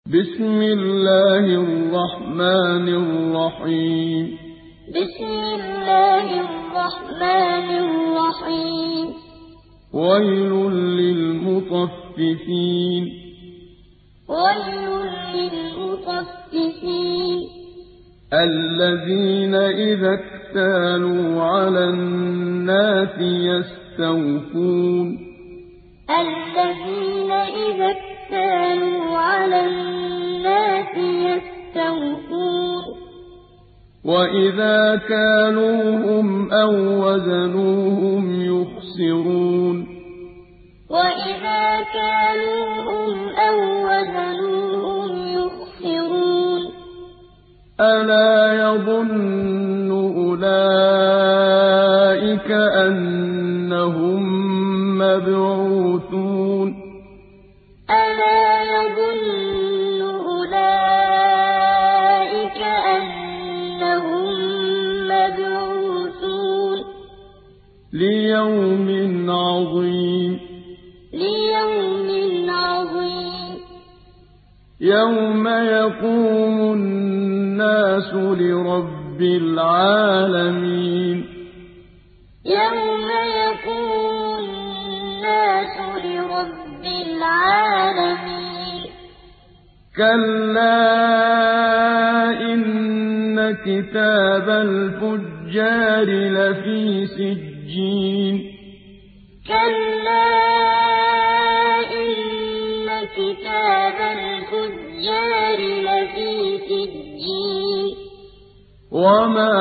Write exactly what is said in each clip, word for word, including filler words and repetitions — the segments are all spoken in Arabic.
بسم الله الرحمن الرحيم بسم الله الرحمن الرحيم ويل للمطففين ويل للمطففين الذين إذا اكتالوا على الناس يستوفون الذين إذا اكتالوا على الناس يستوفون وإذا كالوهم أو وزنوهم يخسرون وإذا كالوهم أو وزنوهم يخسرون ألا يظن أولئك أنهم مبعوثون ألا يظن أولئك أنهم مبعوثون ليوم عظيم ليوم عظيم يوم يقوم الناس لرب العالمين يوم يقوم الناس لرب العالمين كلا إن كتاب الفجار لفي سجين كلا إن كتاب الفجار لفي سجين وما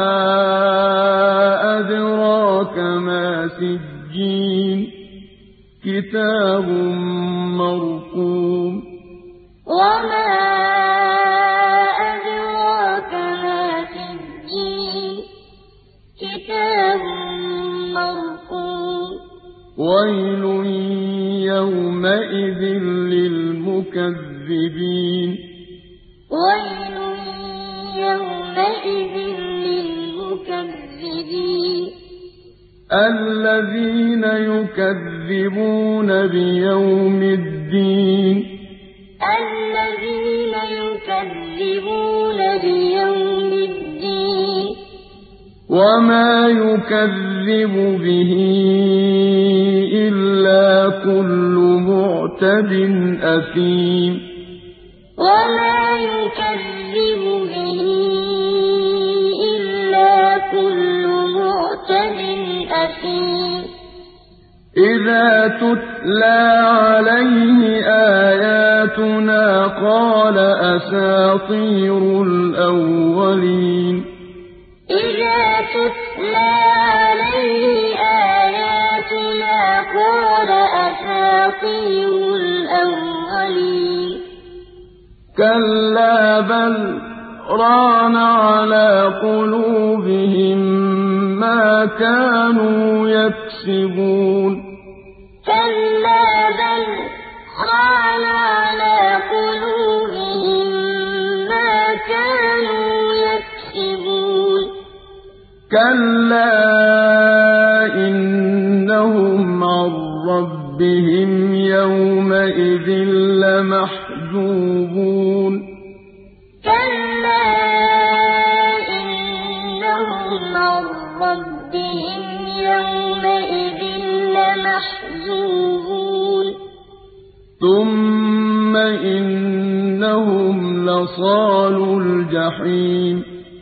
أدراك ما سجين كتاب مرقوم وما أدراك ما سجين كتاب مرقوم ويل يومئذ للمكذبين ويل يومئذ للمكذبين الذين يكذبون بيوم الدين الذين يكذبون بيوم الدين وما يكذب به إلا كل معتد أثيم وما يكذب به إلا كل معتد أثيم إذا تتلى عليه آياتنا قال أساطير الأولين إذا تتلى عليه آياتنا قال أساطير الأولين كلا بل ران على قلوبهم ما كانوا يكسبون كلا بل ران على قلوبهم ما كانوا يكسبون كلا إنهم عن ربهم يومئذ لمحجوبون كلا إنهم عن ربهم يومئذ لمحجوبون ثم إنهم لصالو الجحيم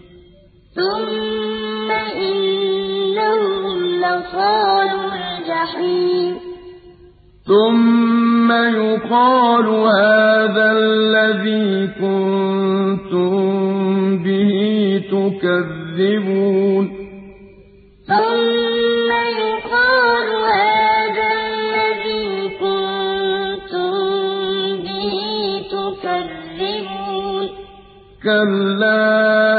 ثم إنهم لصالو الجحيم ثم يقال هذا الذي كنتم به تكذبون ثم يقال هذا الذي كنتم به تكذبون كلا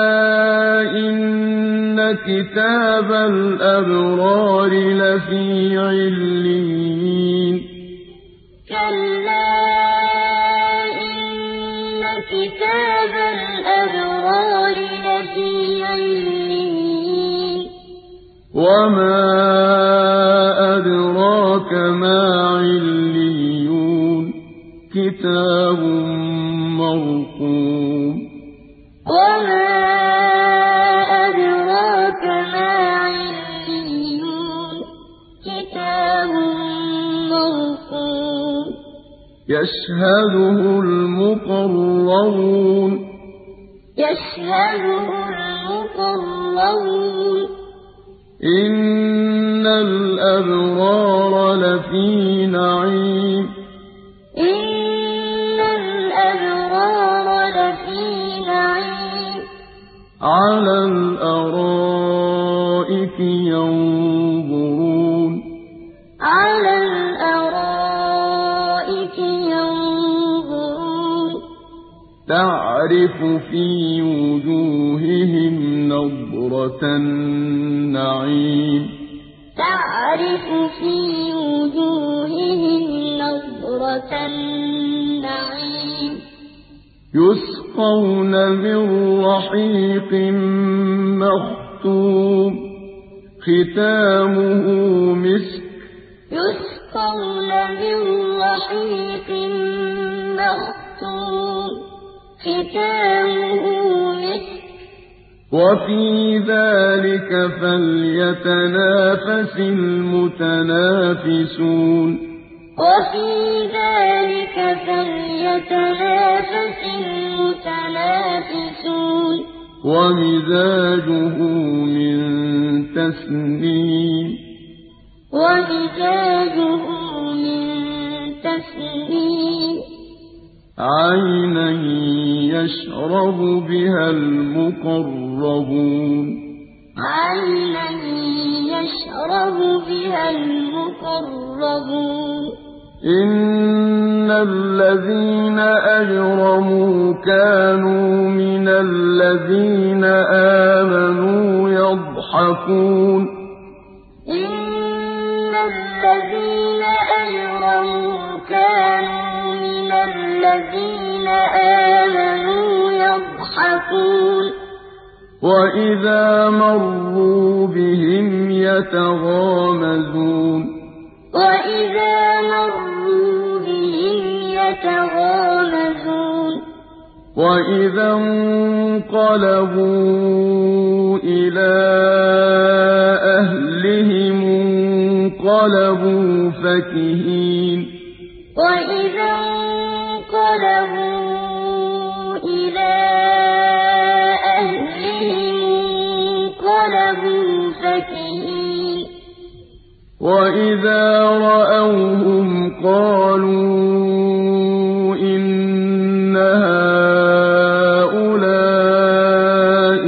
إن كتاب الأبرار لفي عليين كلا إن كتاب الأبرار لفي عليين وما أدراك ما عليون كتاب مَّرْقُومٌ وَمَا أَدْرَاكَ مَا عِلِّيُّونَ كِتَابٌ مَّرْقُومٌ يَشْهَدُهُ الْمُقَرَّبُونَ يَشْهَدُهُ الْمُقَرَّبُونَ إِنَّ الْأَبْرَارَ لَفِي نَعِيمٍ إِنَّ الْأَبْرَارَ لَفِي نَعِيمٍ عَلَى الْأَرَائِكِ يَنظُرُونَ عَلَى الْأَرَائِكِ يَنظُرُونَ تَعْرِفُ فِي وُجُوهِهِمْ نَضْرَةَ النَّعِيمِ تَعْرِفُ فِي وُجُوهِهِمْ نَضْرَةَ النَّعِيمِ يُسْقَوْنَ مِن رَّحِيقٍ مَّخْتُومٍ خِتَامُهُ مِسْكٌ يُسْقَوْنَ مِن رَّحِيقٍ مَّخْتُومٍ خِتَامُهُ مِسْكٌ وَفِي ذَٰلِكَ فَلْيَتَنَافَسِ الْمُتَنَافِسُونَ وَفِي ذَٰلِكَ فَلْيَتَنَافَسِ الْمُتَنَافِسُونَ وَمِزَاجُهُ مِن تَسْنِيمٍ وَمِزَاجُهُ مِن تَسْنِيمٍ عَيْنًا يَشْرَبُ بِهَا الْمُقَرَّبُونَ عَيْنًا يَشْرَبُ بِهَا الْمُقَرَّبُونَ إِنَّ الَّذِينَ أَجْرَمُوا كَانُوا مِنَ الَّذِينَ آمَنُوا يَضْحَكُونَ إِنَّ الَّذِينَ أَجْرَمُوا كَانُوا مِنَ الَّذِينَ آمَنُوا يَضْحَكُونَ وَإِذَا مَرُّوا بِهِمْ يَتَغَامَزُونَ وَإِذَا مَرُّوا بِهِمْ يَتَغَامَزُونَ وَإِذَا انقَلَبُوا إِلَىٰ أَهْلِهِمُ انقَلَبُوا فَكِهِينَ وَإِذَا انقَلَبُوا إِلَىٰ أَهْلِهِمُ انقَلَبُوا فَكِهِينَ وَإِذَا رَأَوْهُمْ قَالُوا إِنَّ هَٰؤُلَاءِ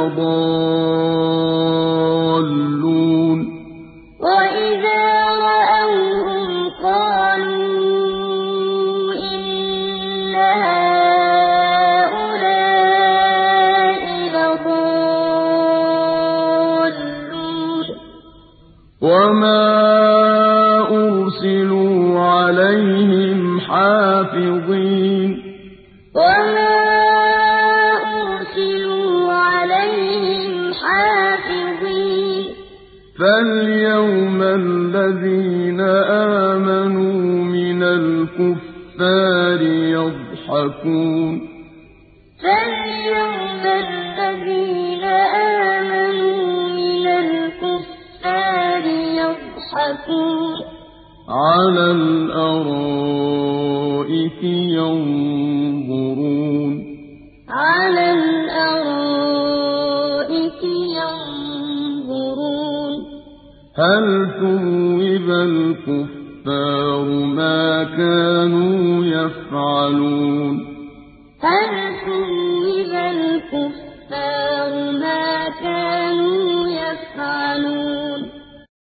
لَضَالُّونَ وَإِذَا رَأَوْهُمْ قَالُوا إِنَّ هَٰؤُلَاءِ لَضَالُّونَ وَمَا أُرْسِلُوا عَلَيْهِمْ حَافِظِينَ وَمَا أُرْسِلُوا عَلَيْهِمْ حَافِظِينَ فَالْيَوْمَ الَّذِينَ آمَنُوا مِنَ الْكُفَّارِ يَضْحَكُونَ فَالْيَوْمَ الَّذِينَ آمَنُوا مِنَ الْكُفَّارِ يَضْحَكُونَ عَلَى الْأَرَائِكِ يَنظُرُونَ عَلَى الْأَرَائِكِ يَنظُرُونَ هَلْ ثُوِّبَ الْكُفَّارُ مَا كَانُوا يَفْعَلُونَ هَلْ ثُوِّبَ